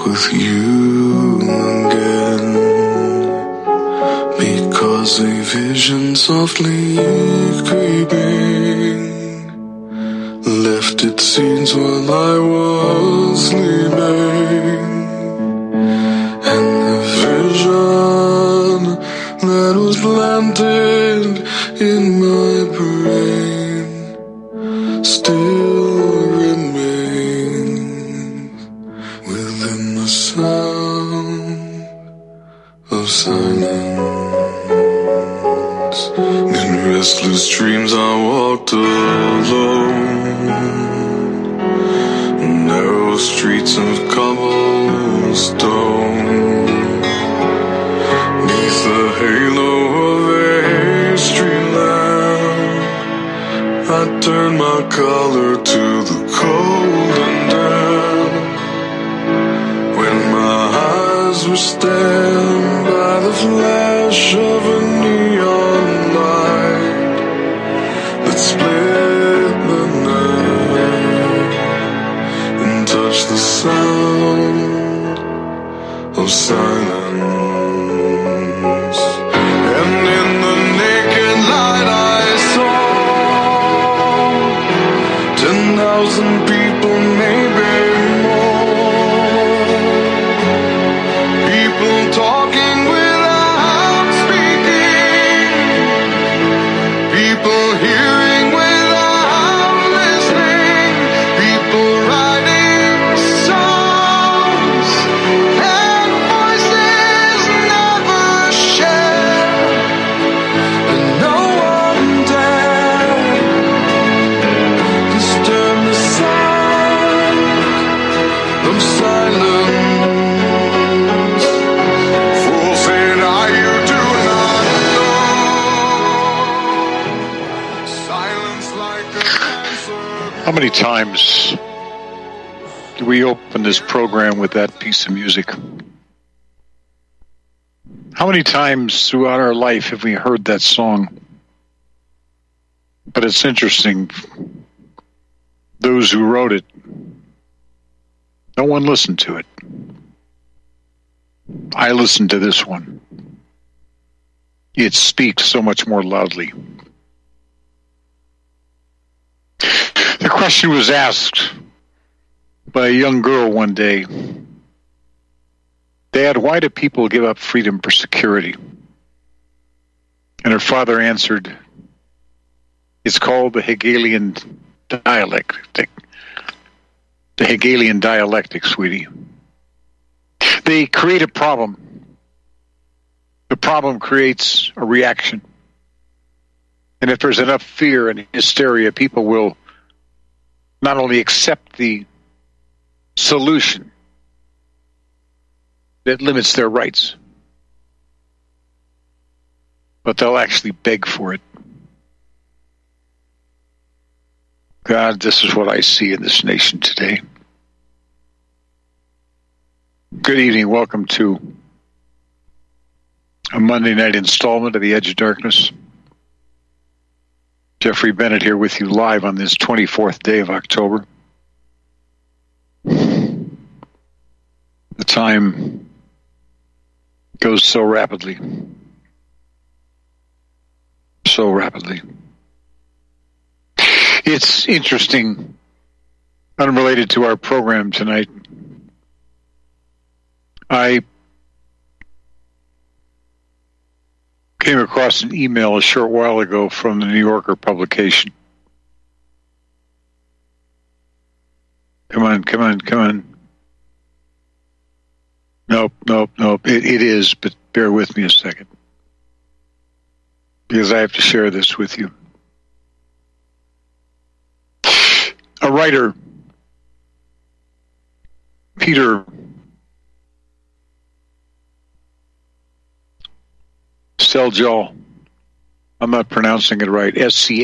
with you again, because a vision softly creeping left its seeds while I was sleeping, and the vision that was planted in my brain still remains within the sound of silence. In restless dreams I walked alone, narrow streets of cobblestone, neath the halo of a street lamp. I turned my collar to the cold and damp, when my eyes were stabbed by the flash of a neon light that split the night and touched the sound of silence. And in the naked light I saw 10,000 people, maybe more, people talking without speaking, people hearing without listening, people writing songs and voices never shared, and no one dared disturb the sound of silence. Fool said I, you do not know. Silence like a cancer. How many times do we open this program with that piece of music? How many times throughout our life have we heard that song? But it's interesting, those who wrote it, no one listened to it. I listened to this one. It speaks so much more loudly. The question was asked by a young girl one day, "Dad, why do people give up freedom for security?" And her father answered, "It's called the Hegelian dialectic. The Hegelian dialectic, sweetie. They create a problem. The problem creates a reaction. And if there's enough fear and hysteria, people will not only accept the solution that limits their rights, but they'll actually beg for it." God, this is what I see in this nation today. Good evening. Welcome to a Monday night installment of The Edge of Darkness. Jeffrey Bennett here with you live on this 24th day of October. The time goes so rapidly. So rapidly. It's interesting, unrelated to our program tonight. I came across an email a short while ago from the New Yorker publication. Come on. Nope. It is, but bear with me a second, because I have to share this with you. A writer, Peter Schlegel, I'm not pronouncing it right,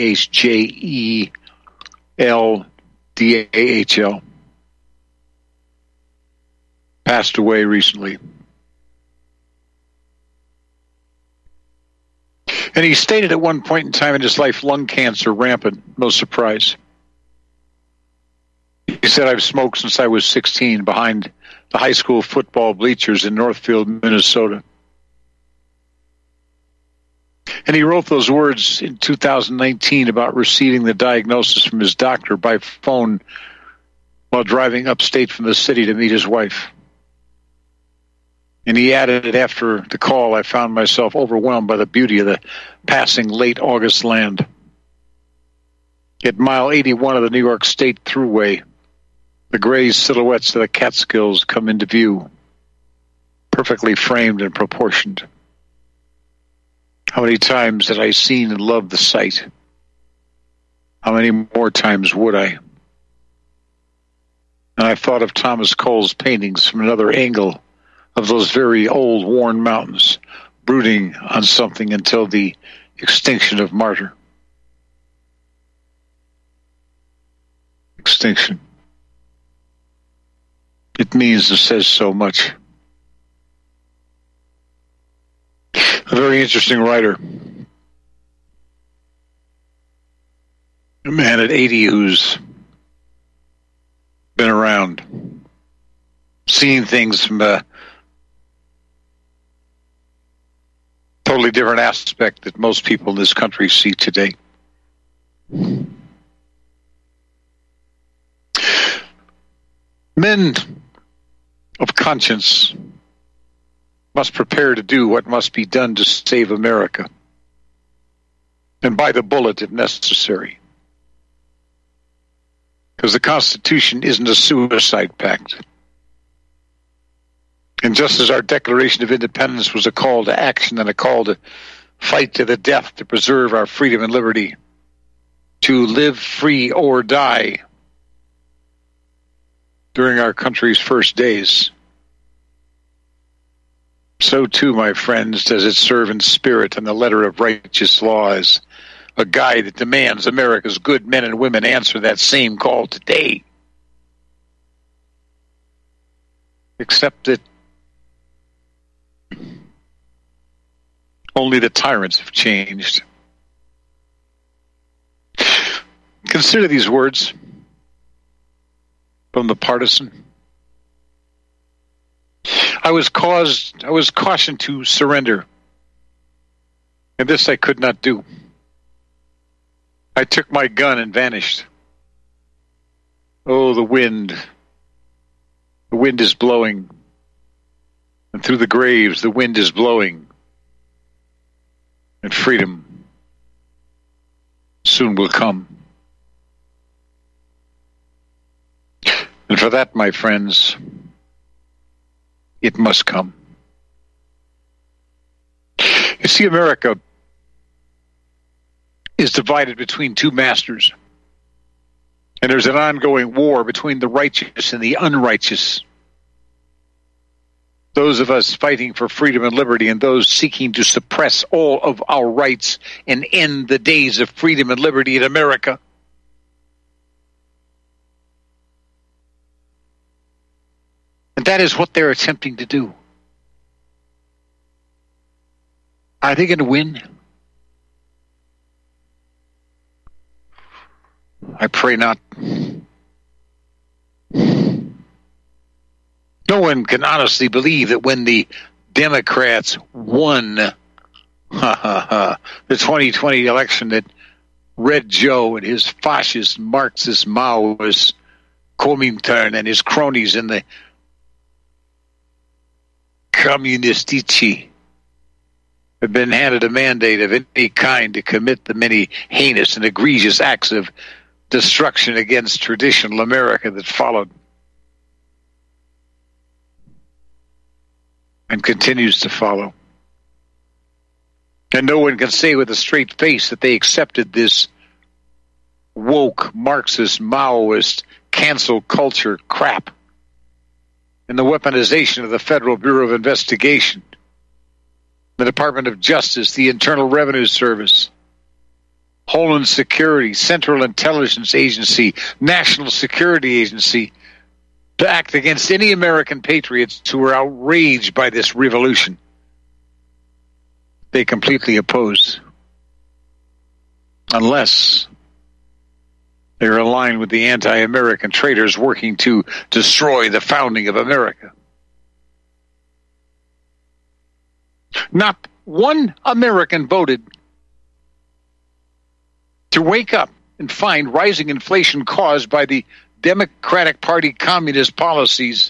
Schjeldahl, passed away recently. And he stated at one point in time in his life, lung cancer rampant, no surprise. He said, I've smoked since I was 16 behind the high school football bleachers in Northfield, Minnesota. And he wrote those words in 2019 about receiving the diagnosis from his doctor by phone while driving upstate from the city to meet his wife. And he added, after the call, I found myself overwhelmed by the beauty of the passing late August land. At mile 81 of the New York State Thruway, the gray silhouettes of the Catskills come into view, perfectly framed and proportioned. How many times had I seen and loved the sight? How many more times would I? And I thought of Thomas Cole's paintings from another angle of those very old, worn mountains, brooding on something until the extinction of martyr. Extinction. It means and says so much. A very interesting writer. A man at 80 who's been around, seen things from a totally different aspect that most people in this country see today. Men of conscience must prepare to do what must be done to save America, and bite the bullet if necessary. Because the Constitution isn't a suicide pact. And just as our Declaration of Independence was a call to action and a call to fight to the death to preserve our freedom and liberty, to live free or die during our country's first days, so too, my friends, does it serve in spirit and the letter of righteous law as a guide that demands America's good men and women answer that same call today. Except that only the tyrants have changed. Consider these words from the partisan. I was cautioned to surrender, and this I could not do. I took my gun and vanished. Oh, the wind is blowing, and through the graves the wind is blowing, and freedom soon will come. And for that, my friends, it must come. You see, America is divided between two masters, and there's an ongoing war between the righteous and the unrighteous. Those of us fighting for freedom and liberty and those seeking to suppress all of our rights and end the days of freedom and liberty in America. And that is what they're attempting to do. Are they going to win? I pray not. No one can honestly believe that when the Democrats won the 2020 election, that Red Joe and his fascist, Marxist, Maoist, Comintern and his cronies in the Communistici have been handed a mandate of any kind to commit the many heinous and egregious acts of destruction against traditional America that followed and continues to follow. And no one can say with a straight face that they accepted this woke, Marxist, Maoist, cancel culture crap and the weaponization of the Federal Bureau of Investigation, the Department of Justice, the Internal Revenue Service, Homeland Security, Central Intelligence Agency, National Security Agency, to act against any American patriots who are outraged by this revolution. They completely oppose. Unless They're aligned with the anti-American traitors working to destroy the founding of America. Not one American voted to wake up and find rising inflation caused by the Democratic Party communist policies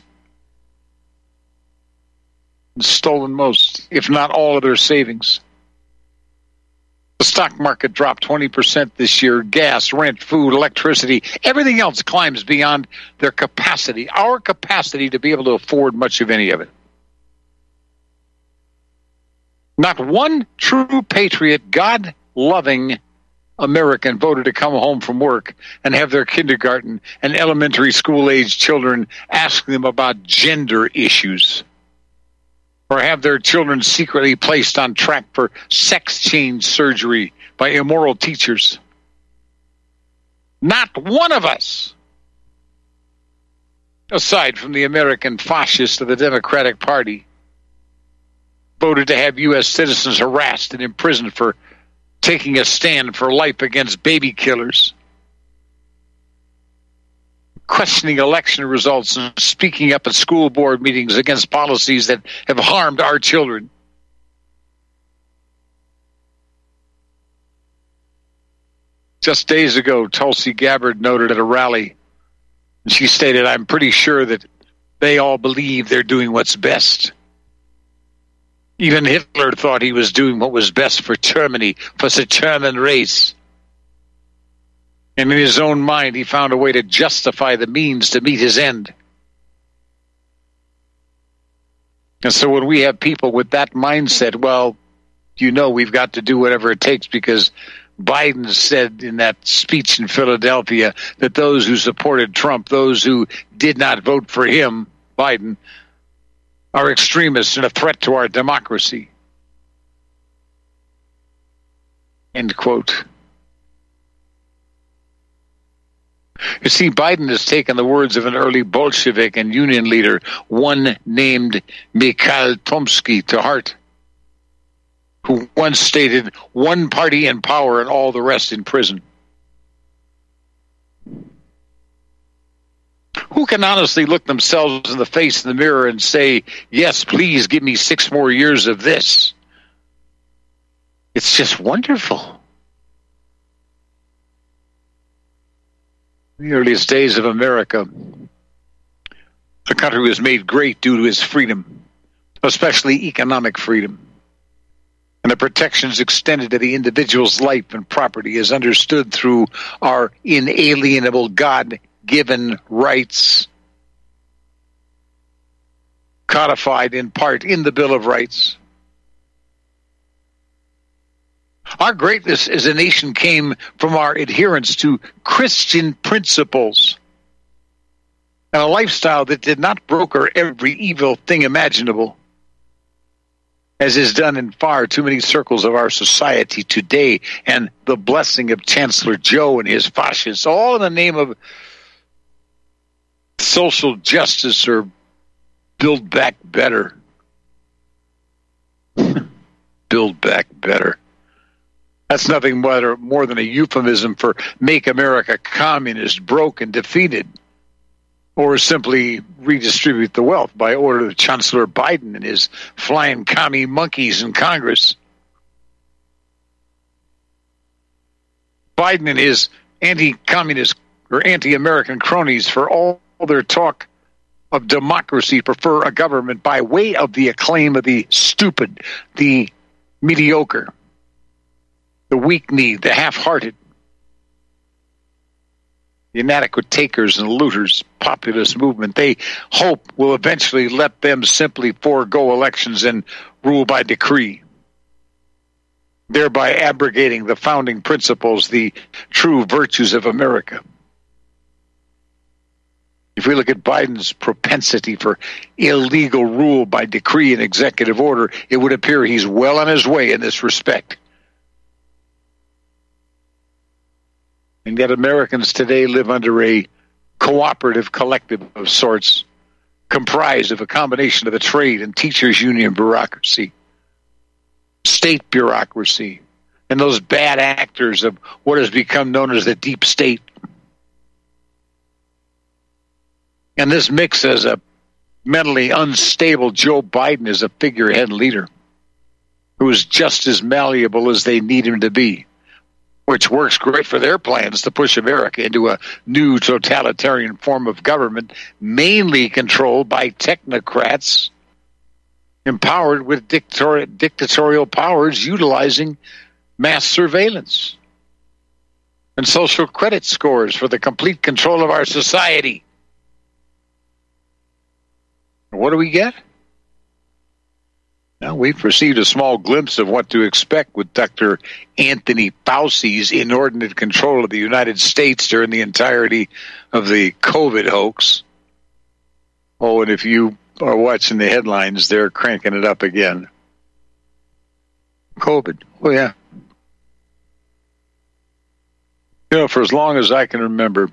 and stolen most, if not all, of their savings. The stock market dropped 20% this year. Gas, rent, food, electricity, everything else climbs beyond their capacity, our capacity to be able to afford much of any of it. Not one true patriot, God-loving American voted to come home from work and have their kindergarten and elementary school-age children ask them about gender issues, or have their children secretly placed on track for sex change surgery by immoral teachers. Not one of us, aside from the American fascists of the Democratic Party, voted to have U.S. citizens harassed and imprisoned for taking a stand for life against baby killers, questioning election results, and speaking up at school board meetings against policies that have harmed our children. Just days ago, Tulsi Gabbard noted at a rally, and she stated, "I'm pretty sure that they all believe they're doing what's best. Even Hitler thought he was doing what was best for Germany, for the German race. And in his own mind, he found a way to justify the means to meet his end." And so when we have people with that mindset, well, we've got to do whatever it takes because Biden said in that speech in Philadelphia that those who supported Trump, those who did not vote for him, Biden, are extremists and a threat to our democracy. End quote. You see, Biden has taken the words of an early Bolshevik and union leader, one named Mikhail Tomsky, to heart, who once stated, "One party in power and all the rest in prison." Who can honestly look themselves in the face in the mirror and say, "Yes, please give me 6 more years of this"? It's just wonderful. In the earliest days of America, the country was made great due to its freedom, especially economic freedom. And the protections extended to the individual's life and property as understood through our inalienable God-given rights, codified in part in the Bill of Rights. Our greatness as a nation came from our adherence to Christian principles and a lifestyle that did not broker every evil thing imaginable, as is done in far too many circles of our society today, and the blessing of Chancellor Joe and his fascists, all in the name of social justice or build back better. Build back better. That's nothing more than a euphemism for make America communist, broke, and defeated, or simply redistribute the wealth by order of Chancellor Biden and his flying commie monkeys in Congress. Biden and his anti-communist or anti-American cronies, for all their talk of democracy, prefer a government by way of the acclaim of the stupid, the mediocre, the weak-kneed, the half-hearted, the inadequate takers and looters populist movement. They hope will eventually let them simply forego elections and rule by decree, thereby abrogating the founding principles, the true virtues of America. If we look at Biden's propensity for illegal rule by decree and executive order, it would appear he's well on his way in this respect. And yet Americans today live under a cooperative collective of sorts, comprised of a combination of the trade and teachers' union bureaucracy, state bureaucracy, and those bad actors of what has become known as the deep state. And this mix as a mentally unstable Joe Biden as a figurehead leader who is just as malleable as they need him to be, which works great for their plans to push America into a new totalitarian form of government, mainly controlled by technocrats empowered with dictatorial powers utilizing mass surveillance and social credit scores for the complete control of our society. What do we get? Now, we've received a small glimpse of what to expect with Dr. Anthony Fauci's inordinate control of the United States during the entirety of the COVID hoax. Oh, and if you are watching the headlines, they're cranking it up again. COVID. Oh, yeah. You know, for as long as I can remember,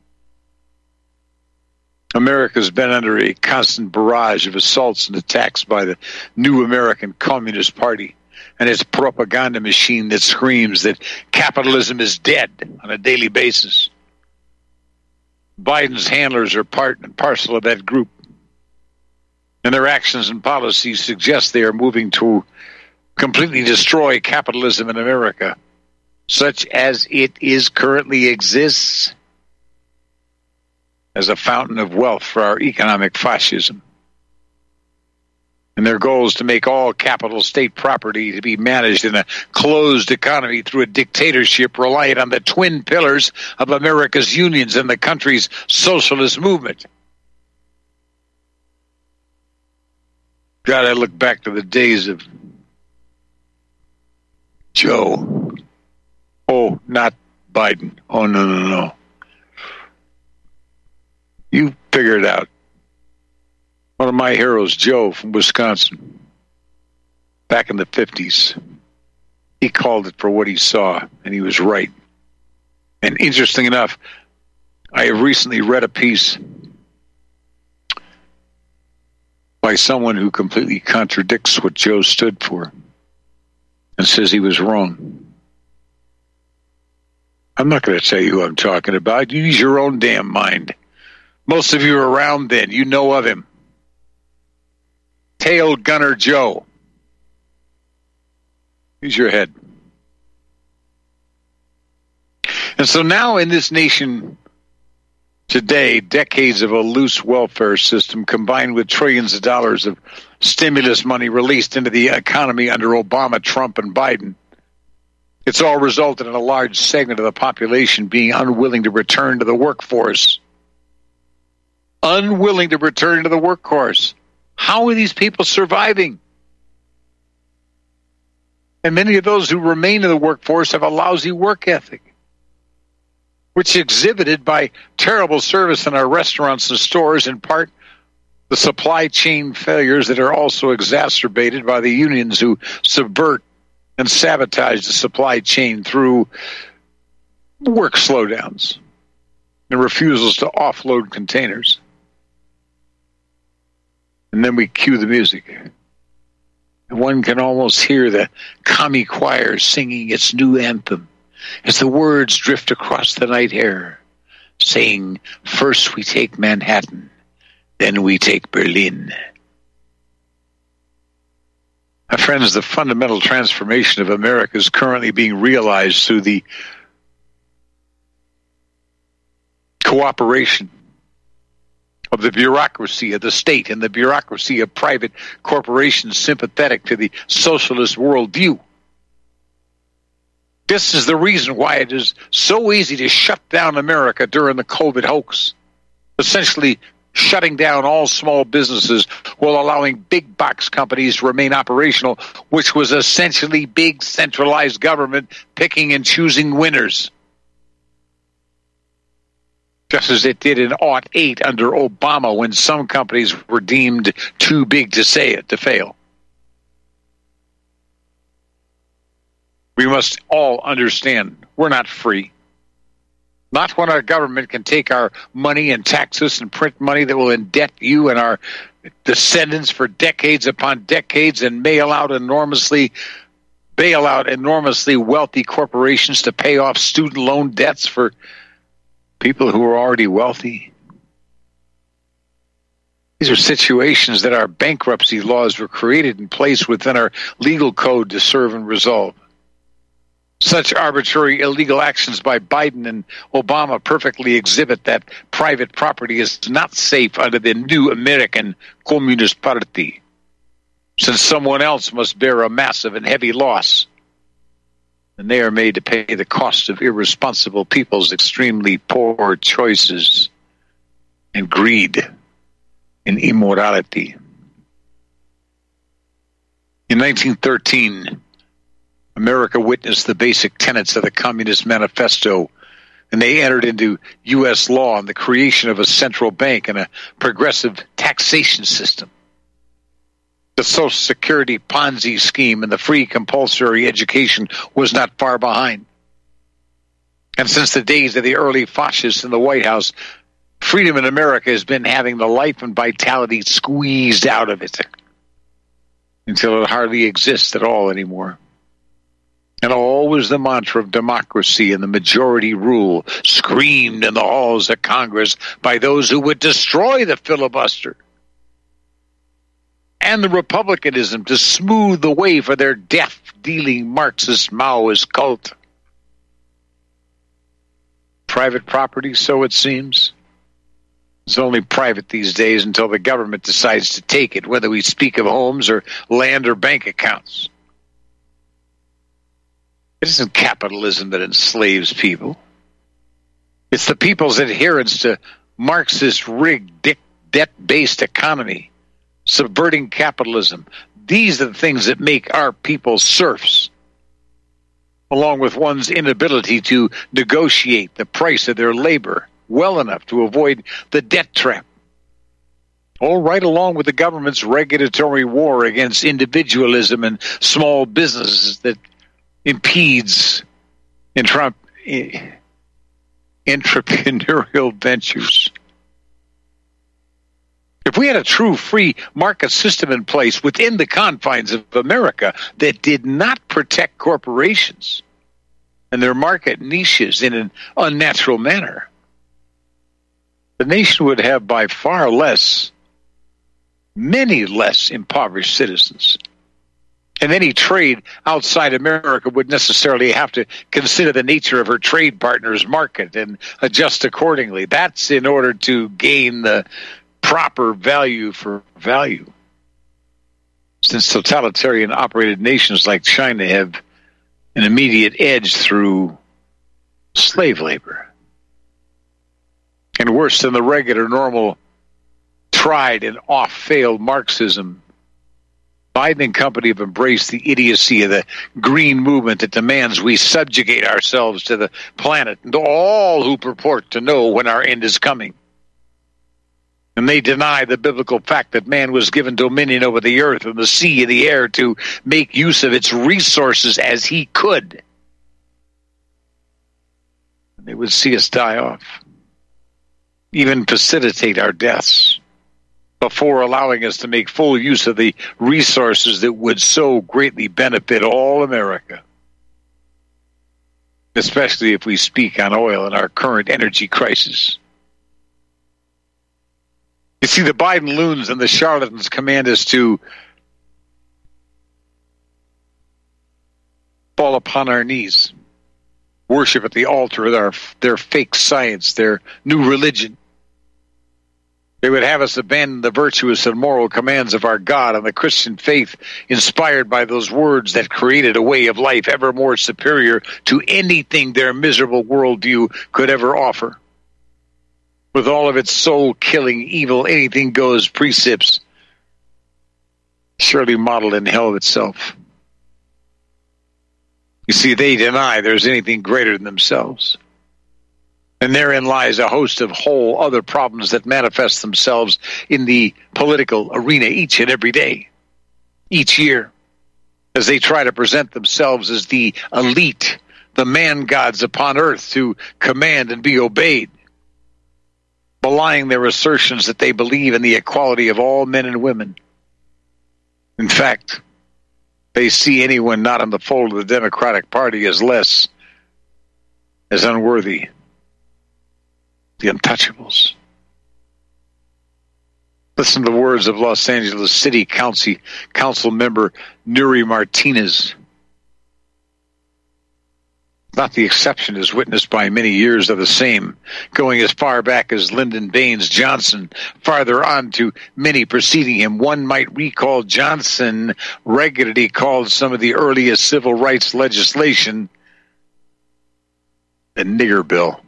America's been under a constant barrage of assaults and attacks by the new American Communist Party and its propaganda machine that screams that capitalism is dead on a daily basis. Biden's handlers are part and parcel of that group, and their actions and policies suggest they are moving to completely destroy capitalism in America, such as it currently exists, as a fountain of wealth for our economic fascism. And their goal is to make all capital state property to be managed in a closed economy through a dictatorship reliant on the twin pillars of America's unions and the country's socialist movement. God, I look back to the days of Joe. Oh, not Biden. Oh, no. You figure it out. One of my heroes, Joe from Wisconsin, back in the 50s, he called it for what he saw, and he was right. And interesting enough, I have recently read a piece by someone who completely contradicts what Joe stood for and says he was wrong. I'm not going to tell you who I'm talking about. You use your own damn mind. Most of you were around then. You know of him. Tail Gunner Joe. Use your head. And so now in this nation today, decades of a loose welfare system combined with trillions of dollars of stimulus money released into the economy under Obama, Trump, and Biden, it's all resulted in a large segment of the population being unwilling to return to the workforce. Unwilling to return to the workforce. How are these people surviving? And many of those who remain in the workforce have a lousy work ethic, which is exhibited by terrible service in our restaurants and stores, in part the supply chain failures that are also exacerbated by the unions who subvert and sabotage the supply chain through work slowdowns and refusals to offload containers. And then we cue the music. And one can almost hear the commie choir singing its new anthem as the words drift across the night air, saying, "First we take Manhattan, then we take Berlin." My friends, the fundamental transformation of America is currently being realized through the cooperation of the bureaucracy of the state and the bureaucracy of private corporations sympathetic to the socialist worldview. This is the reason why it is so easy to shut down America during the COVID hoax, essentially shutting down all small businesses while allowing big box companies to remain operational, which was essentially big centralized government picking and choosing winners. Just as it did in 2008 under Obama, when some companies were deemed too big to fail. We must all understand we're not free. Not when our government can take our money and tax us and print money that will indebt you and our descendants for decades upon decades and bail out enormously wealthy corporations to pay off student loan debts for people who are already wealthy. These are situations that our bankruptcy laws were created and placed within our legal code to serve and resolve. Such arbitrary illegal actions by Biden and Obama perfectly exhibit that private property is not safe under the new American Communist Party, since someone else must bear a massive and heavy loss, and they are made to pay the cost of irresponsible people's extremely poor choices and greed and immorality. In 1913, America witnessed the basic tenets of the Communist Manifesto, and they entered into U.S. law on the creation of a central bank and a progressive taxation system. The Social Security Ponzi scheme and the free compulsory education was not far behind. And since the days of the early fascists in the White House, freedom in America has been having the life and vitality squeezed out of it until it hardly exists at all anymore. And always the mantra of democracy and the majority rule screamed in the halls of Congress by those who would destroy the filibuster and the republicanism to smooth the way for their death-dealing Marxist Maoist cult. Private property, so it seems, is only private these days until the government decides to take it, whether we speak of homes or land or bank accounts. It isn't capitalism that enslaves people. It's the people's adherence to Marxist rigged debt-based economy, subverting capitalism. These are the things that make our people serfs, along with one's inability to negotiate the price of their labor well enough to avoid the debt trap. All right along with the government's regulatory war against individualism and small businesses that impedes entrepreneurial ventures. If we had a true free market system in place within the confines of America that did not protect corporations and their market niches in an unnatural manner, the nation would have by far many less impoverished citizens. And any trade outside America would necessarily have to consider the nature of her trade partner's market and adjust accordingly. That's in order to gain the proper value for value. Since totalitarian operated nations like China have an immediate edge through slave labor. And worse than the regular, normal, tried and oft-failed Marxism, Biden and company have embraced the idiocy of the green movement that demands we subjugate ourselves to the planet and to all who purport to know when our end is coming. And they deny the biblical fact that man was given dominion over the earth and the sea and the air to make use of its resources as he could. And they would see us die off, even precipitate our deaths, before allowing us to make full use of the resources that would so greatly benefit all America, especially if we speak on oil and our current energy crisis. You see, the Biden loons and the charlatans command us to fall upon our knees, worship at the altar of their fake science, their new religion. They would have us abandon the virtuous and moral commands of our God and the Christian faith inspired by those words that created a way of life ever more superior to anything their miserable worldview could ever offer. With all of its soul-killing, evil, anything-goes precepts, surely modeled in hell itself. You see, they deny there's anything greater than themselves. And therein lies a host of whole other problems that manifest themselves in the political arena each and every day, each year, as they try to present themselves as the elite, the man-gods upon earth to command and be obeyed, belying their assertions that they believe in the equality of all men and women. In fact, they see anyone not in the fold of the Democratic Party as unworthy. The untouchables. Listen to the words of Los Angeles City Council member Nury Martinez. Not the exception is witnessed by many years of the same, going as far back as Lyndon Baines Johnson, farther on to many preceding him. One might recall Johnson regularly called some of the earliest civil rights legislation the nigger bill.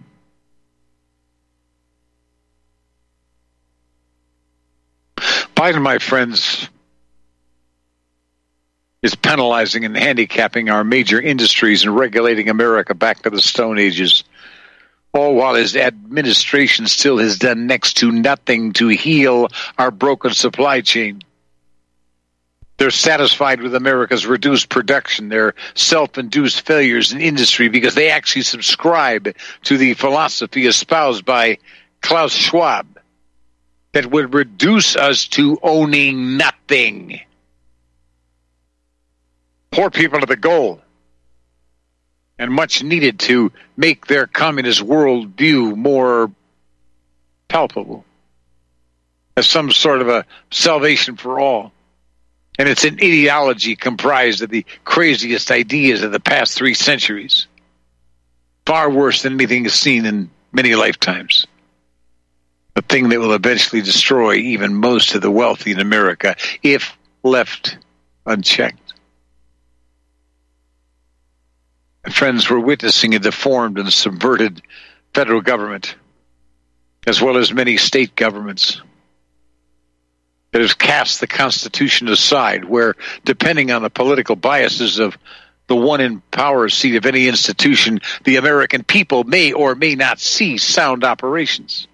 Biden, my friends, is penalizing and handicapping our major industries and regulating America back to the Stone Ages, all while his administration still has done next to nothing to heal our broken supply chain. They're satisfied with America's reduced production, their self-induced failures in industry, because they actually subscribe to the philosophy espoused by Klaus Schwab that would reduce us to owning nothing. Poor people are the goal, and much needed to make their communist worldview more palpable as some sort of a salvation for all. And it's an ideology comprised of the craziest ideas of the past 3 centuries, far worse than anything seen in many lifetimes. A thing that will eventually destroy even most of the wealthy in America if left unchecked. Friends, we're witnessing a deformed and subverted federal government, as well as many state governments, that has cast the Constitution aside, where, depending on the political biases of the one in power seat of any institution, the American people may or may not see sound operations.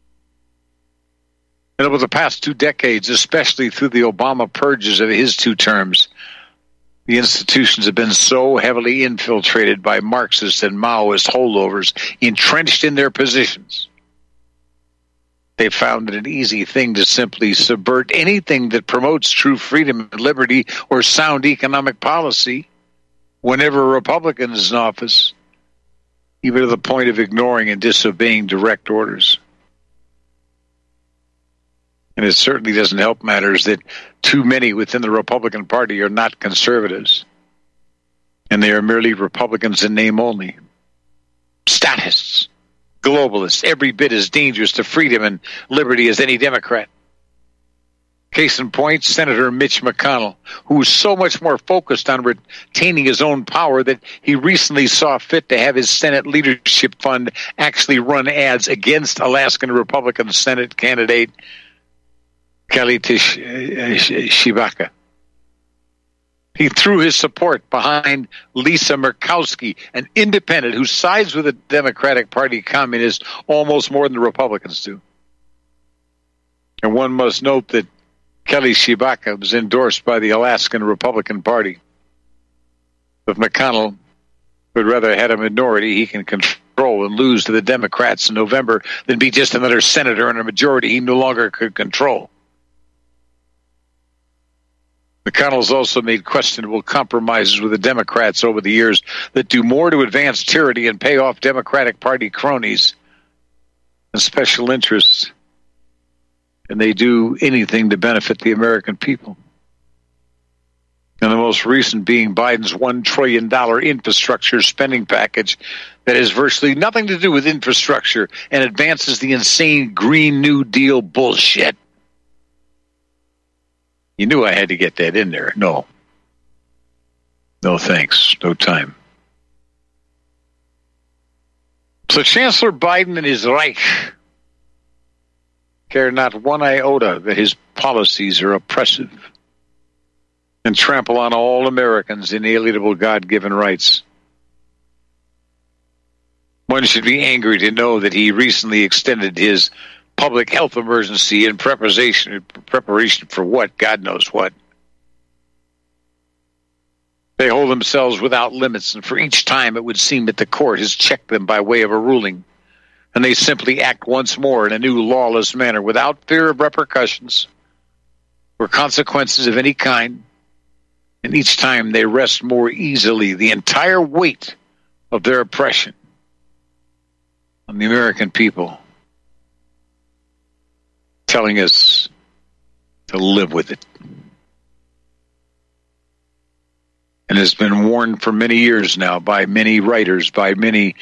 And over the past 2 decades, especially through the Obama purges of his 2 terms, the institutions have been so heavily infiltrated by Marxist and Maoist holdovers, entrenched in their positions. They found it an easy thing to simply subvert anything that promotes true freedom and liberty or sound economic policy whenever a Republican is in office, even to the point of ignoring and disobeying direct orders. And it certainly doesn't help matters that too many within the Republican Party are not conservatives, and they are merely Republicans in name only. Statists, globalists, every bit as dangerous to freedom and liberty as any Democrat. Case in point, Senator Mitch McConnell, who was so much more focused on retaining his own power that he recently saw fit to have his Senate Leadership Fund actually run ads against Alaskan Republican Senate candidate Kelly Tshibaka. He threw his support behind Lisa Murkowski, an independent who sides with the Democratic Party communists almost more than the Republicans do. And one must note that Kelly Tshibaka was endorsed by the Alaskan Republican Party. If McConnell would rather have had a minority he can control and lose to the Democrats in November than be just another senator in a majority he no longer could control. McConnell's also made questionable compromises with the Democrats over the years that do more to advance tyranny and pay off Democratic Party cronies and special interests than they do anything to benefit the American people. And the most recent being Biden's $1 trillion infrastructure spending package that has virtually nothing to do with infrastructure and advances the insane Green New Deal bullshit. You knew I had to get that in there. No. No thanks. No time. So Chancellor Biden and his Reich care not one iota that his policies are oppressive and trample on all Americans' inalienable God-given rights. One should be angry to know that he recently extended his public health emergency in preparation for what? God knows what. They hold themselves without limits, and for each time it would seem that the court has checked them by way of a ruling, and they simply act once more in a new lawless manner without fear of repercussions or consequences of any kind, and each time they rest more easily the entire weight of their oppression on the American people, telling us to live with it. And has been warned for many years now by many writers, by many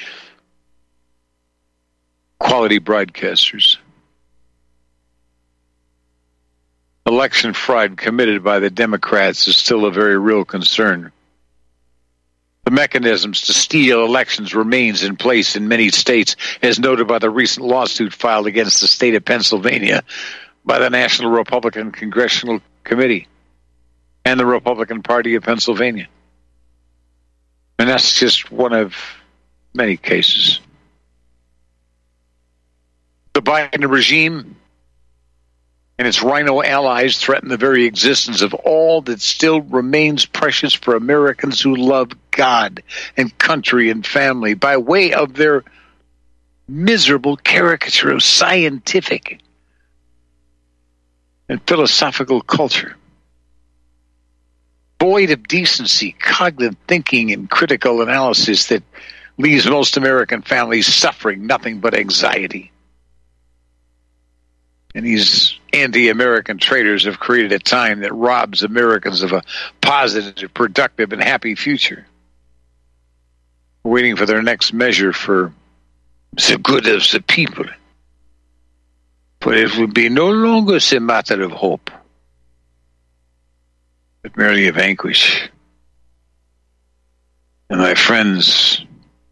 quality broadcasters. Election fraud committed by the Democrats is still a very real concern. The mechanisms to steal elections remains in place in many states, as noted by the recent lawsuit filed against the state of Pennsylvania by the National Republican Congressional Committee and the Republican Party of Pennsylvania. And that's just one of many cases. The Biden regime and its rhino allies threaten the very existence of all that still remains precious for Americans who love God and country and family by way of their miserable caricature of scientific and philosophical culture. Void of decency, cognitive thinking, and critical analysis that leaves most American families suffering nothing but anxiety. And these anti-American traitors have created a time that robs Americans of a positive, productive, and happy future. We're waiting for their next measure for the good of the people. But it will be no longer a matter of hope, but merely of anguish. And my friends,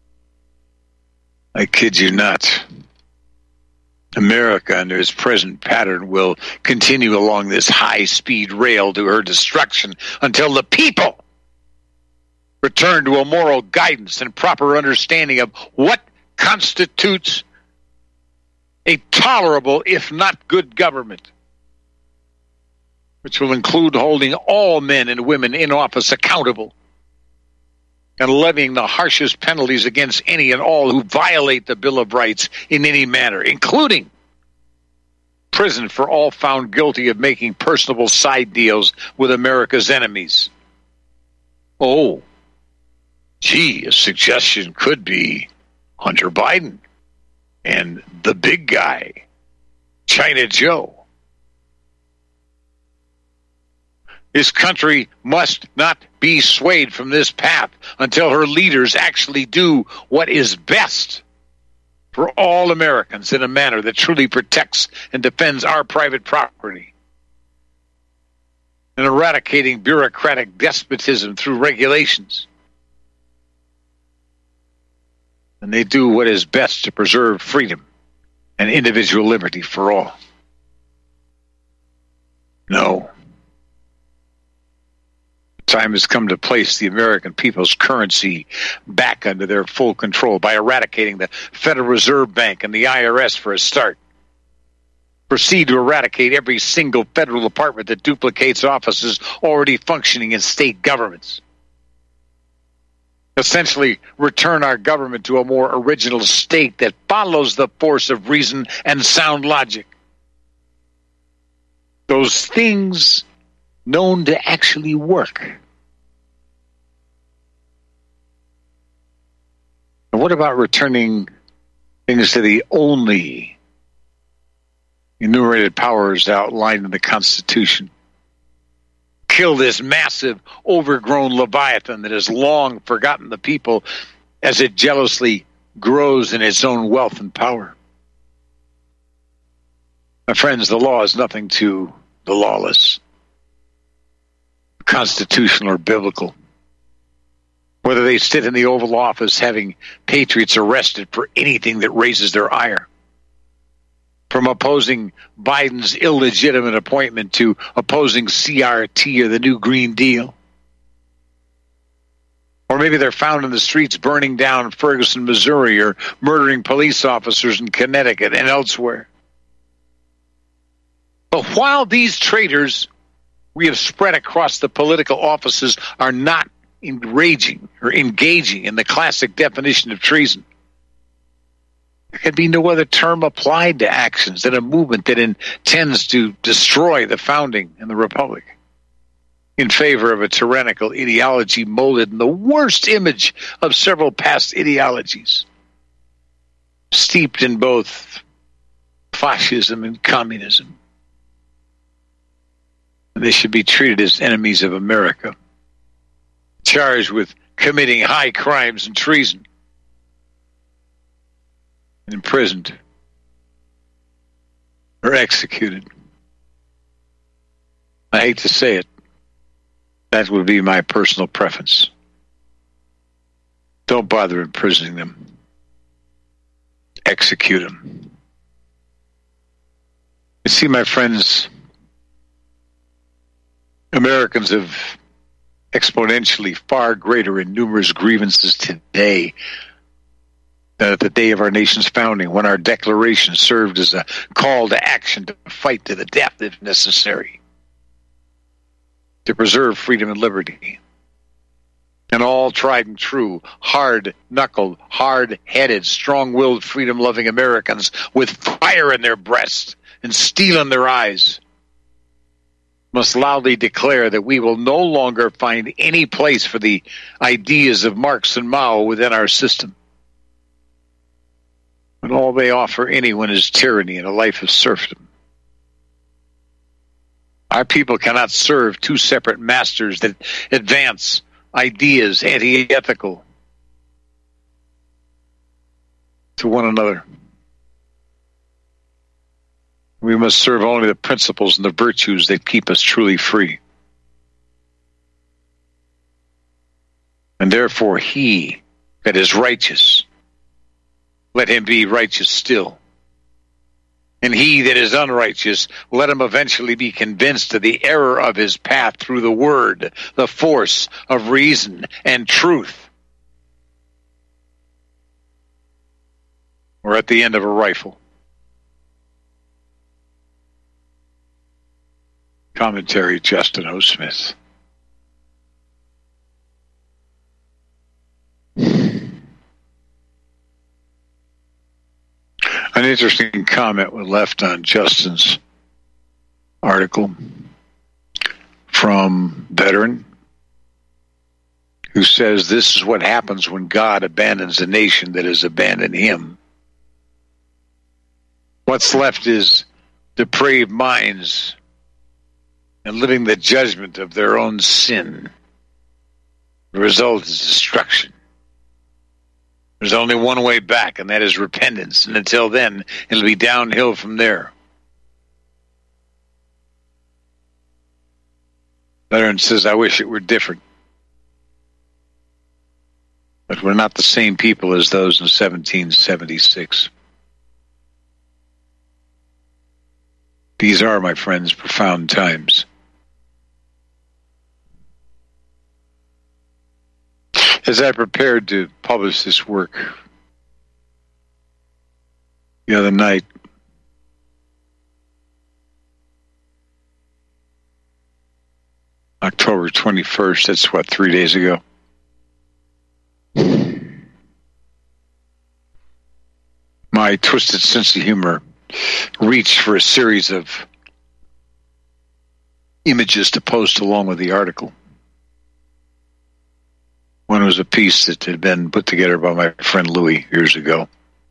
I kid you not, America, under its present pattern, will continue along this high-speed rail to her destruction until the people return to a moral guidance and proper understanding of what constitutes a tolerable, if not good, government, which will include holding all men and women in office accountable and levying the harshest penalties against any and all who violate the Bill of Rights in any manner, including prison for all found guilty of making personable side deals with America's enemies. Oh, gee, a suggestion could be Hunter Biden and the big guy, China Joe. This country must not be swayed from this path until her leaders actually do what is best for all Americans in a manner that truly protects and defends our private property, and eradicating bureaucratic despotism through regulations. And they do what is best to preserve freedom and individual liberty for all. No. Time has come to place the American people's currency back under their full control by eradicating the Federal Reserve Bank and the IRS for a start. Proceed to eradicate every single federal department that duplicates offices already functioning in state governments. Essentially, return our government to a more original state that follows the force of reason and sound logic. Those things known to actually work. And what about returning things to the only enumerated powers outlined in the Constitution? Kill this massive, overgrown Leviathan that has long forgotten the people as it jealously grows in its own wealth and power. My friends, the law is nothing to the lawless, constitutional or biblical. Whether they sit in the Oval Office having patriots arrested for anything that raises their ire, from opposing Biden's illegitimate appointment to opposing CRT or the new Green Deal. Or maybe they're found in the streets burning down Ferguson, Missouri, or murdering police officers in Connecticut and elsewhere. But while these traitors we have spread across the political offices are not engaging in the classic definition of treason, there can be no other term applied to actions than a movement that intends to destroy the founding and the republic in favor of a tyrannical ideology molded in the worst image of several past ideologies, steeped in both fascism and communism. And they should be treated as enemies of America, charged with committing high crimes and treason, and imprisoned or executed. I hate to say it. That would be my personal preference. Don't bother imprisoning them. Execute them. You see, my friends, Americans have exponentially far greater and numerous grievances today than at the day of our nation's founding, when our Declaration served as a call to action to fight to the death if necessary, to preserve freedom and liberty. And all tried and true, hard-knuckled, hard-headed, strong-willed, freedom-loving Americans with fire in their breasts and steel in their eyes must loudly declare that we will no longer find any place for the ideas of Marx and Mao within our system. And all they offer anyone is tyranny and a life of serfdom. Our people cannot serve two separate masters that advance ideas anti-ethical to one another. We must serve only the principles and the virtues that keep us truly free. And therefore, he that is righteous, let him be righteous still. And he that is unrighteous, let him eventually be convinced of the error of his path through the word, the force of reason and truth. Or at the end of a rifle. Commentary, Justin O. Smith. An interesting comment was left on Justin's article from Veteran, who says this is what happens when God abandons a nation that has abandoned him. What's left is depraved minds and living the judgment of their own sin. The result is destruction. There's only one way back, and that is repentance. And until then, it'll be downhill from there. Veteran says, I wish it were different. But we're not the same people as those in 1776. These are, my friends, profound times. As I prepared to publish this work the other night, October 21st, that's what, 3 days ago? My twisted sense of humor reached for a series of images to post along with the article. One was a piece that had been put together by my friend Louis years ago.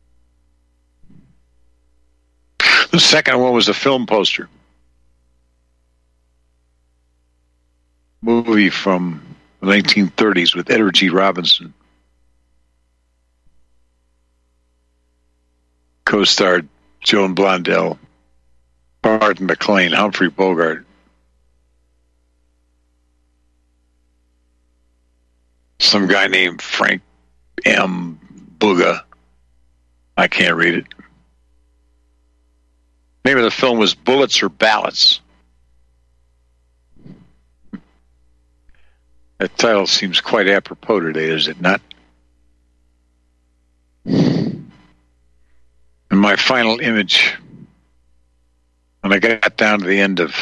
The second one was a film poster. Movie from the 1930s with Edward G. Robinson. Co-starred Joan Blondell, Barton McLean, Humphrey Bogart. Some guy named Frank M. Buga. I can't read it. Name of the film was Bullets or Ballots. That title seems quite apropos today, is it not? And my final image, when I got down to the end of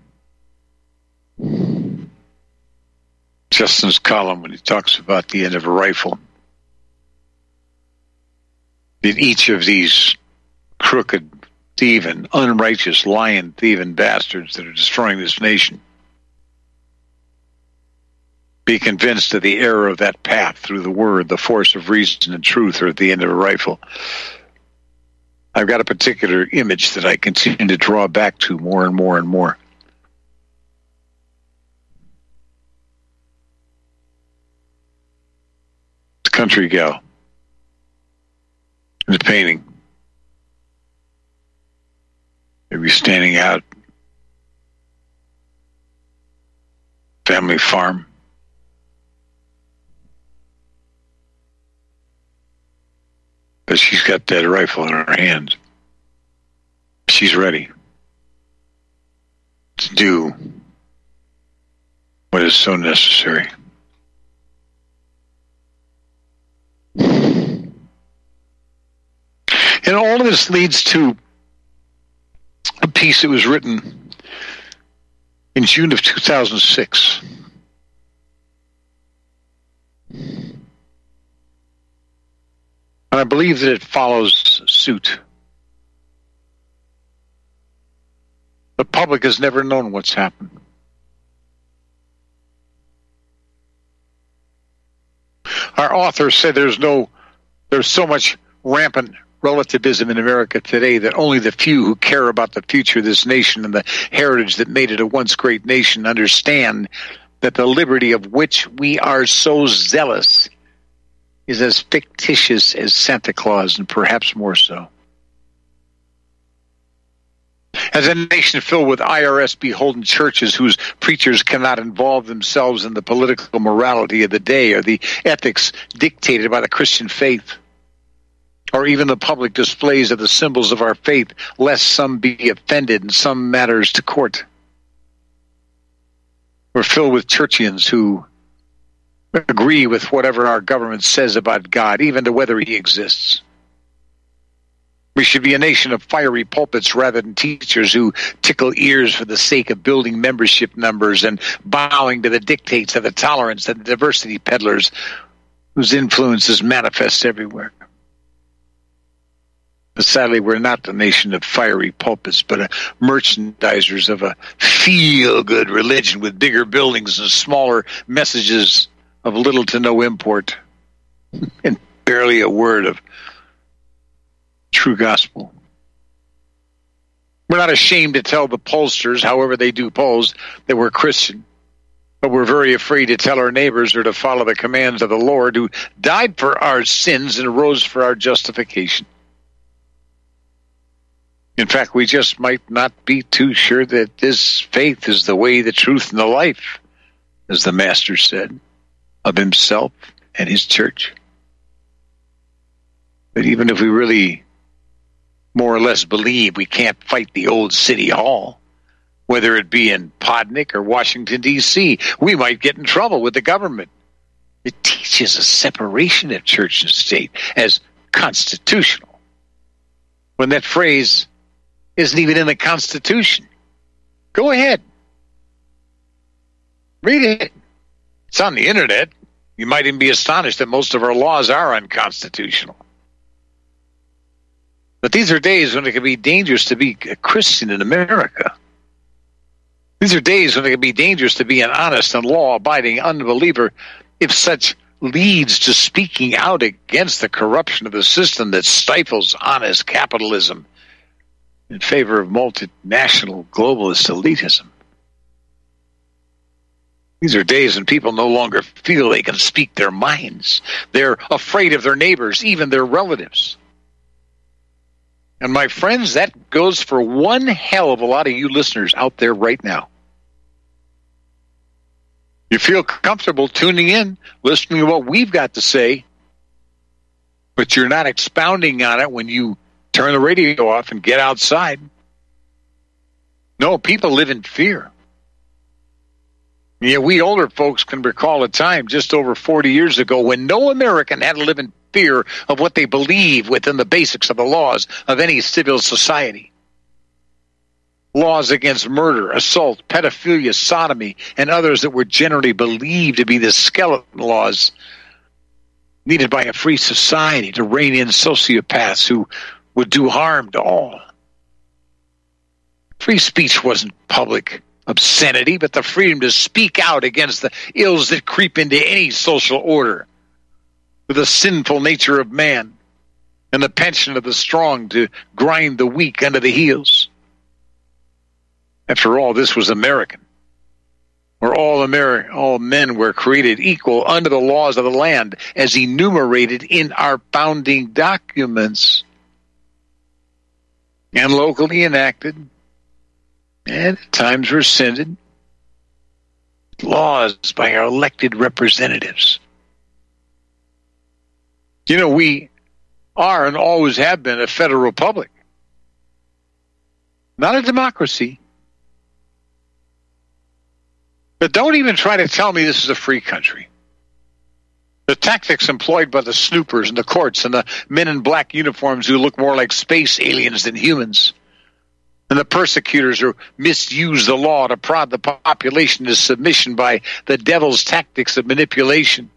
Justin's column, when he talks about the end of a rifle, did each of these crooked, thieving, unrighteous, lying, thieving bastards that are destroying this nation be convinced of the error of that path through the word, the force of reason and truth, or at the end of a rifle? I've got a particular image that I continue to draw back to more and more and more. country gal in the painting. Maybe standing out. Family farm. But she's got that rifle in her hand. She's ready to do what is so necessary. And all of this leads to a piece that was written in June of 2006. And I believe that it follows suit. The public has never known what's happened. Our author said there's so much rampant relativism in America today that only the few who care about the future of this nation and the heritage that made it a once great nation understand that the liberty of which we are so zealous is as fictitious as Santa Claus, and perhaps more so. As a nation filled with IRS-beholden churches whose preachers cannot involve themselves in the political morality of the day or the ethics dictated by the Christian faith, or even the public displays of the symbols of our faith, lest some be offended in some matters to court. We're filled with churchians who agree with whatever our government says about God, even to whether he exists. We should be a nation of fiery pulpits rather than teachers who tickle ears for the sake of building membership numbers and bowing to the dictates of the tolerance and the diversity peddlers whose influence is manifest everywhere. But sadly, we're not the nation of fiery pulpits, but merchandisers of a feel-good religion with bigger buildings and smaller messages of little to no import and barely a word of true gospel. We're not ashamed to tell the pollsters, however they do polls, that we're Christian, but we're very afraid to tell our neighbors or to follow the commands of the Lord who died for our sins and rose for our justification. In fact, we just might not be too sure that this faith is the way, the truth, and the life, as the Master said of himself and his church. But even if we really more or less believe we can't fight the old city hall, whether it be in Podnik or Washington, D.C., we might get in trouble with the government. It teaches a separation of church and state as constitutional, when that phrase isn't even in the Constitution. Go ahead. Read it. It's on the internet. You might even be astonished that most of our laws are unconstitutional. But these are days when it can be dangerous to be a Christian in America. These are days when it can be dangerous to be an honest and law-abiding unbeliever if such leads to speaking out against the corruption of the system that stifles honest capitalism in favor of multinational globalist elitism. These are days when people no longer feel they can speak their minds. They're afraid of their neighbors, even their relatives. And my friends, that goes for one hell of a lot of you listeners out there right now. You feel comfortable tuning in, listening to what we've got to say, but you're not expounding on it when you turn the radio off and get outside. No, people live in fear. Yeah, we older folks can recall a time just over 40 years ago when no American had to live in fear of what they believe within the basics of the laws of any civil society. Laws against murder, assault, pedophilia, sodomy, and others that were generally believed to be the skeleton laws needed by a free society to rein in sociopaths who would do harm to all. Free speech wasn't public obscenity, but the freedom to speak out against the ills that creep into any social order, with the sinful nature of man and the penchant of the strong to grind the weak under the heels. After all, this was American. where all men were created equal under the laws of the land as enumerated in our founding documents and locally enacted and at times rescinded laws by our elected representatives. You know, we are and always have been a federal republic, not a democracy. But don't even try to tell me this is a free country. The tactics employed by the snoopers and the courts and the men in black uniforms who look more like space aliens than humans, and the persecutors who misuse the law to prod the population to submission by the devil's tactics of manipulation,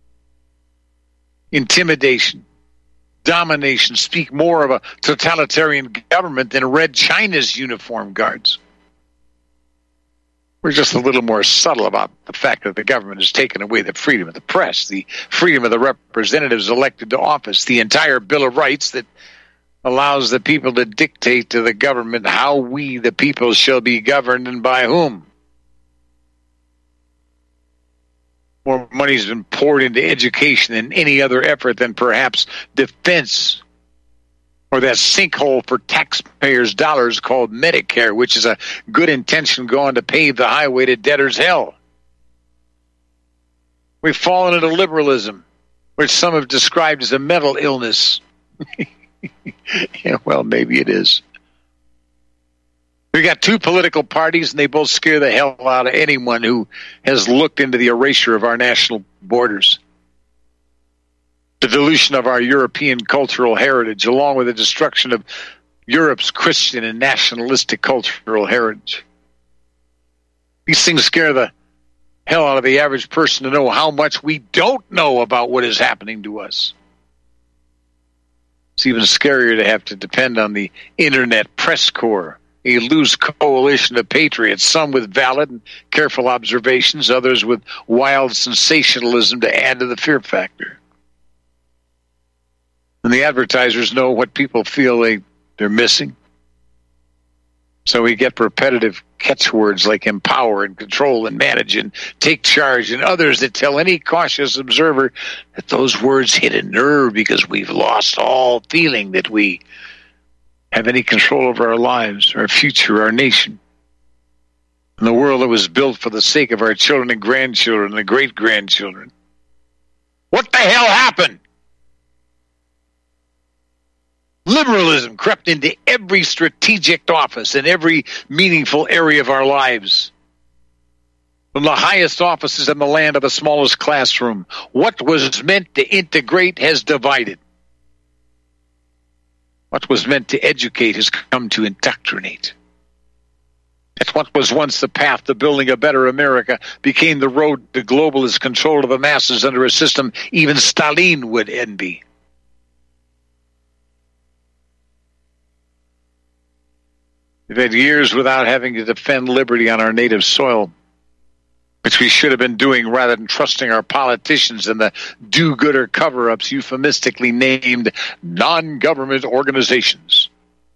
intimidation, domination, speak more of a totalitarian government than Red China's uniform guards. We're just a little more subtle about the fact that the government has taken away the freedom of the press, the freedom of the representatives elected to office, the entire Bill of Rights that allows the people to dictate to the government how we, the people, shall be governed and by whom. More money's been poured into education than any other effort than perhaps defense or that sinkhole for taxpayers' dollars called Medicare, which is a good intention going to pave the highway to debtor's hell. We've fallen into liberalism, which some have described as a mental illness. Yeah, well, maybe it is. We got two political parties, and they both scare the hell out of anyone who has looked into the erasure of our national borders. The dilution of our European cultural heritage, along with the destruction of Europe's Christian and nationalistic cultural heritage. These things scare the hell out of the average person to know how much we don't know about what is happening to us. It's even scarier to have to depend on the internet press corps, a loose coalition of patriots, some with valid and careful observations, others with wild sensationalism to add to the fear factor. And the advertisers know what people feel they're missing. So we get repetitive catchwords like empower and control and manage and take charge, and others that tell any cautious observer that those words hit a nerve because we've lost all feeling that we have any control over our lives, our future, our nation, and the world that was built for the sake of our children and grandchildren and great-grandchildren. What the hell happened? Liberalism crept into every strategic office in every meaningful area of our lives. From the highest offices in the land to the smallest classroom, what was meant to integrate has divided. What was meant to educate has come to indoctrinate. That what was once the path to building a better America became the road to globalist control of the masses under a system even Stalin would envy. We've had years without having to defend liberty on our native soil, which we should have been doing rather than trusting our politicians and the do-gooder cover-ups euphemistically named non-government organizations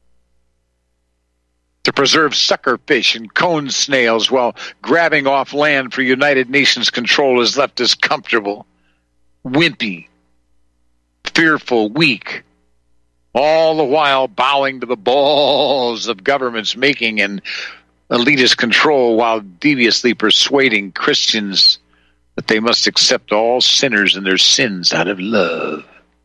to preserve suckerfish and cone snails while grabbing off land for United Nations control has left us comfortable, wimpy, fearful, weak, all the while bowing to the balls of governments making and elitist control while deviously persuading Christians that they must accept all sinners and their sins out of love.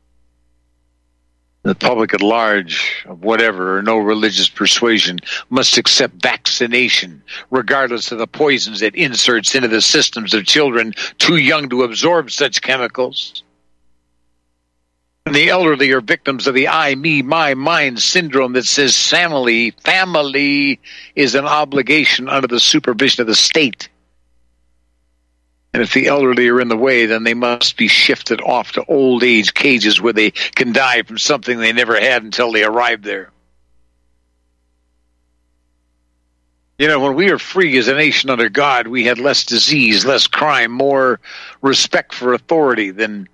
The public at large, of whatever or no religious persuasion, must accept vaccination, regardless of the poisons it inserts into the systems of children too young to absorb such chemicals. And the elderly are victims of the I, me, my, mine syndrome that says family is an obligation under the supervision of the state. And if the elderly are in the way, then they must be shifted off to old age cages where they can die from something they never had until they arrived there. You know, when we were free as a nation under God, we had less disease, less crime, more respect for authority than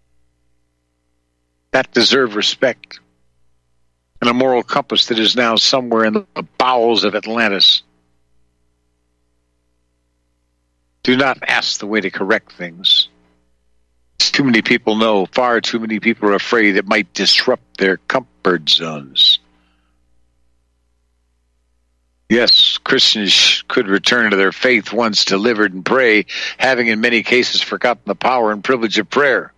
that deserved respect, and a moral compass that is now somewhere in the bowels of Atlantis. Do not ask the way to correct things. Too many people know, far too many people are afraid it might disrupt their comfort zones. Yes, Christians could return to their faith once delivered and pray, having in many cases forgotten the power and privilege of prayer.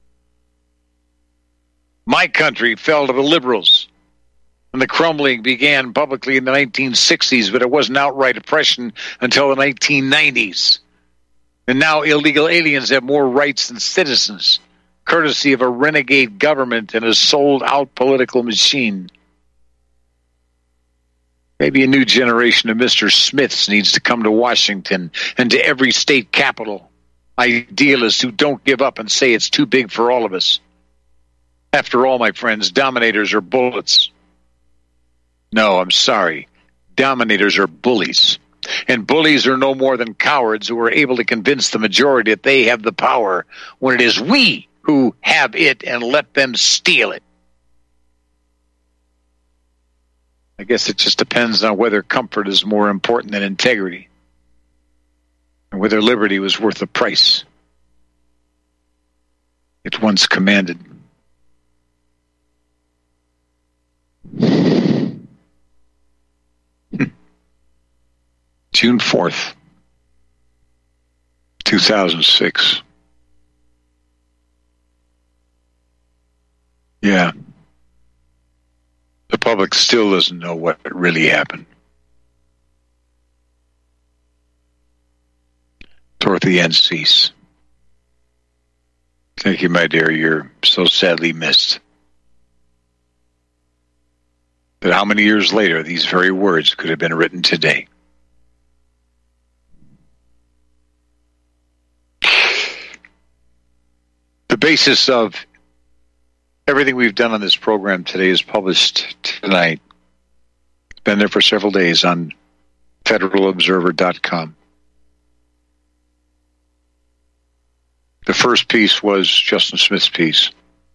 My country fell to the liberals, and the crumbling began publicly in the 1960s, but it wasn't outright oppression until the 1990s. And now illegal aliens have more rights than citizens, courtesy of a renegade government and a sold-out political machine. Maybe a new generation of Mr. Smiths needs to come to Washington and to every state capital. Idealists who don't give up and say it's too big for all of us. After all, my friends, dominators are bullets. No, I'm sorry. Dominators are bullies. And bullies are no more than cowards who are able to convince the majority that they have the power when it is we who have it and let them steal it. I guess it just depends on whether comfort is more important than integrity, and whether liberty was worth the price it once commanded. June 4th, 2006. Yeah. The public still doesn't know what really happened. Dorothy Ann Cease. Thank you, my dear. You're so sadly missed. But how many years later these very words could have been written today? The basis of everything we've done on this program today is published tonight. It's been there for several days on federalobserver.com. The first piece was Justin Smith's piece,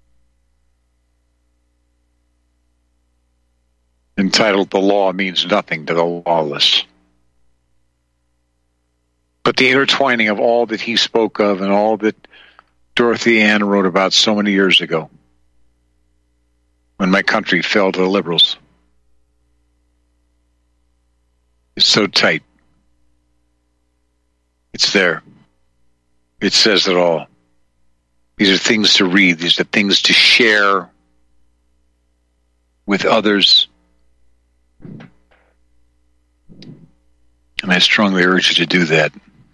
entitled "The Law Means Nothing to the Lawless." But the intertwining of all that he spoke of and all that Dorothy Ann wrote about so many years ago, when my country fell to the liberals, is so tight. It's there. It says it all. These are things to read. These are things to share with others. And I strongly urge you to do that.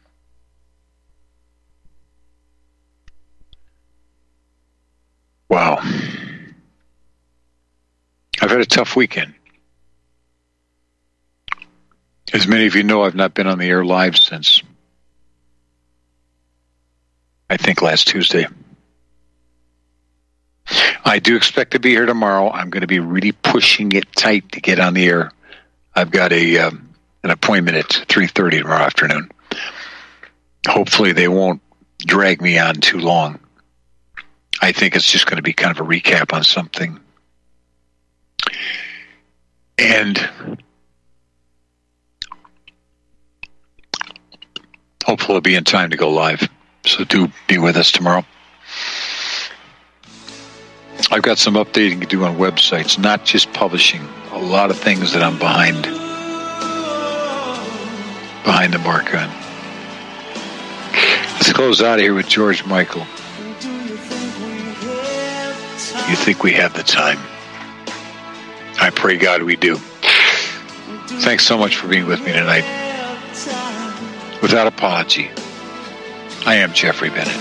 Wow. I've had a tough weekend. As many of you know, I've not been on the air live since, I think, last Tuesday. I do expect to be here tomorrow. I'm going to be really pushing it tight to get on the air. I've got an appointment at 3:30 tomorrow afternoon. Hopefully they won't drag me on too long. I think it's just going to be kind of a recap on something. And hopefully it'll be in time to go live. So do be with us tomorrow. I've got some updating to do on websites, not just publishing. A lot of things that I'm behind the mark on. Let's close out of here with George Michael. You think we have the time? I pray God we do. Thanks so much for being with me tonight. Without apology, I am Jeffrey Bennett.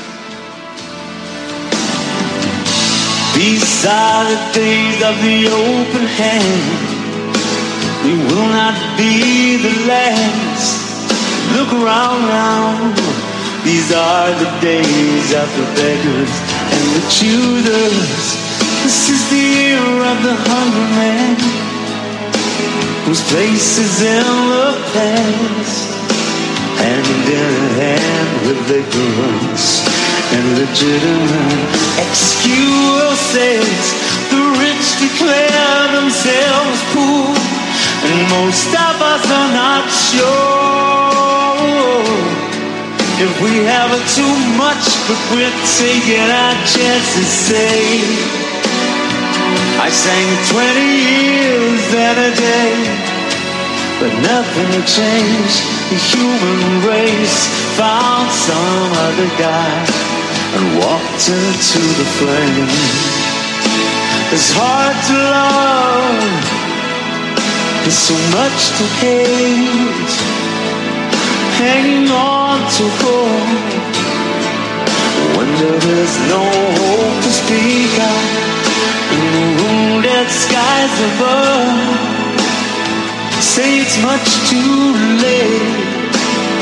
These are the days of the open hand. We will not be the last. Look around now. These are the days of the beggars and the choosers. This is the year of the hungry man, whose place is in the past, hand in hand with ignorance and legitimate excuses. The rich declare themselves poor, and most of us are not sure If we have too much, but we're taking our chances, say. I sang 20 years and a day, but nothing changed. The human race found some other guy and walked into the flame. It's hard to love, there's so much to hate, hanging on to hope, wonder there's no hope to speak out in the wounded skies above. Say it's much too late,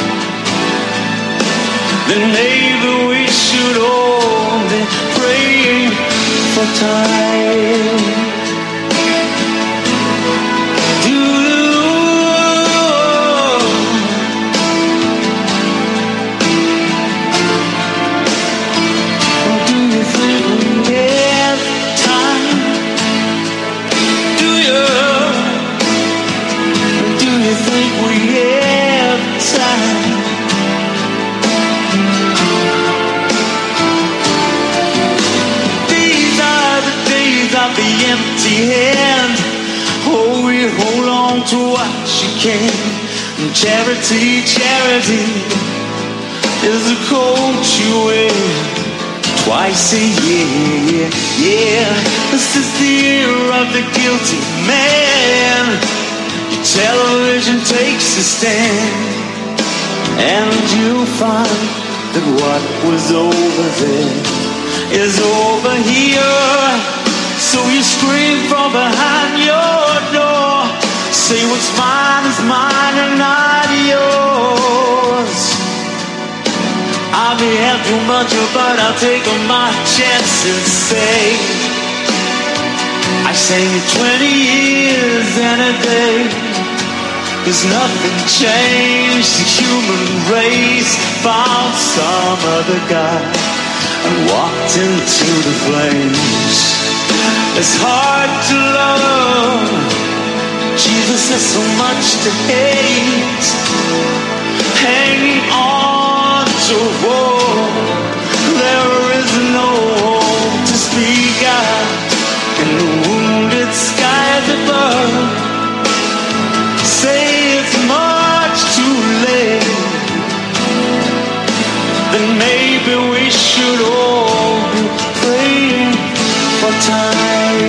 then maybe we should all be praying for time. To what she can. Charity, charity is a coat you wear twice a year. Yeah, this is the year of the guilty man. Your television takes a stand, and you'll find that what was over there is over here. So you scream from behind your door, say what's mine is mine and not yours. I may have too much, but I'll take my chances, say. I sang 20 years and a day, there's nothing changed. The human race found some other guy and walked into the flames. It's hard to love, Jesus has so much to hate, hanging on to hope. There is no hope to speak out in the wounded skies above. Say it's much too late, then maybe we should all be praying for time.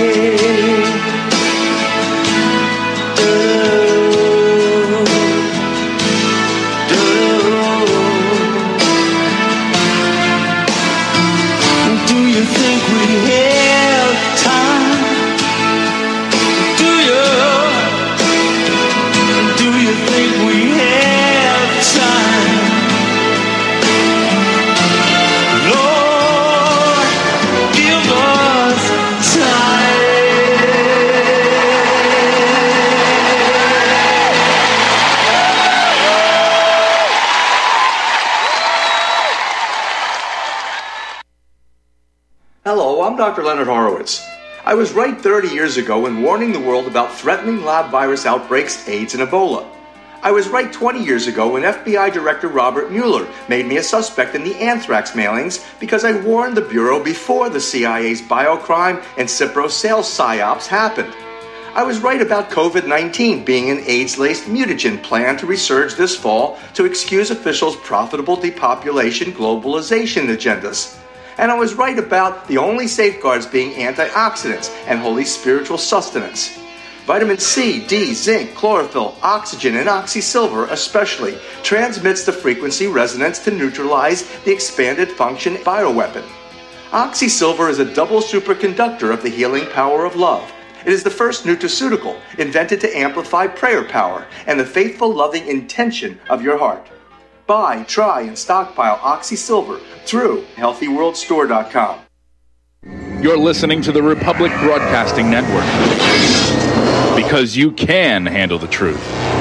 I'm Dr. Leonard Horowitz. I was right 30 years ago in warning the world about threatening lab virus outbreaks, AIDS, and Ebola. I was right 20 years ago when FBI Director Robert Mueller made me a suspect in the anthrax mailings because I warned the Bureau before the CIA's biocrime and Cipro sales psyops happened. I was right about COVID-19 being an AIDS-laced mutagen plan to resurge this fall to excuse officials' profitable depopulation globalization agendas. And I was right about the only safeguards being antioxidants and holy spiritual sustenance. Vitamin C, D, zinc, chlorophyll, oxygen, and oxysilver especially transmits the frequency resonance to neutralize the expanded function bioweapon. Oxysilver is a double superconductor of the healing power of love. It is the first nutraceutical invented to amplify prayer power and the faithful, loving intention of your heart. Buy, try, and stockpile Oxysilver through HealthyWorldStore.com. You're listening to the Republic Broadcasting Network, because you can handle the truth.